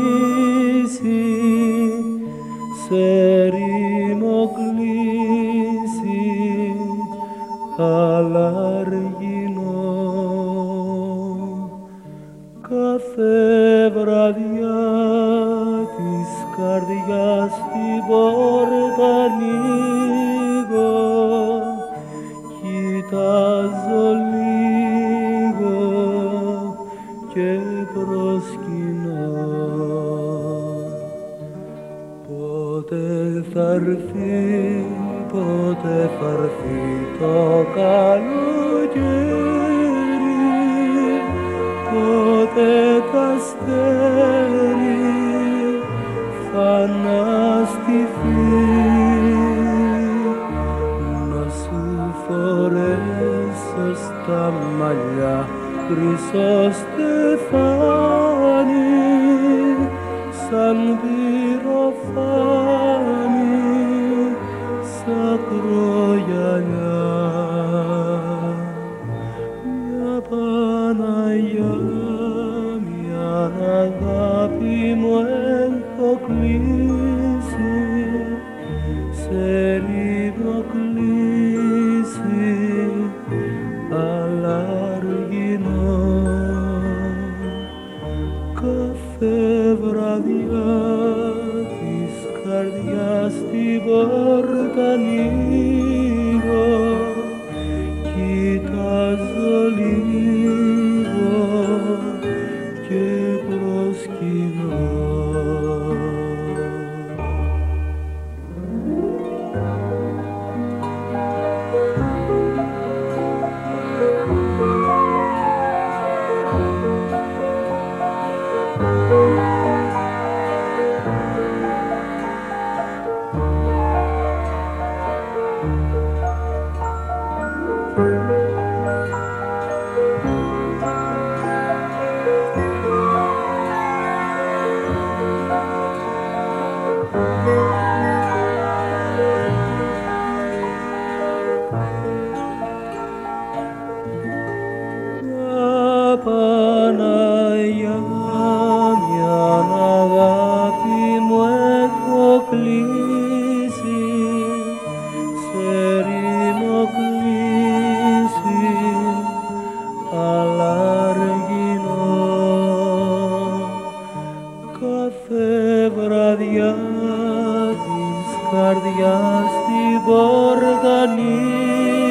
σε ρημοκλήσει αλαργινό. Κάθε βραδιά της καρδιάς την πόρτα ανοίγω, κοιτάζω λίγο και προσκυνώ. Πότε θα έρθει το καλοκαίρι, πότε τ' αστέρι θα αναστηθεί, να σου φορέσω στα μαλλιά χρυσό στεφάνι, σαν πυροφάνι, σαν κρογιαλιά. Μια Παναγιά, μια αγάπη μου έχω κλείσει, σε ρημοκλήσει αλαργινό. Κάθε βραδιά της καρδιάς την πόρτα ανοίγω, κοιτάζω λίγο και προσκυνώ. Παναγιά, μια αγάπη μου έχω κλείσει, σε ρημοκλήσει αλαργινό. Κάθε βραδιά της καρδιάς την πόρτα ανοίγω,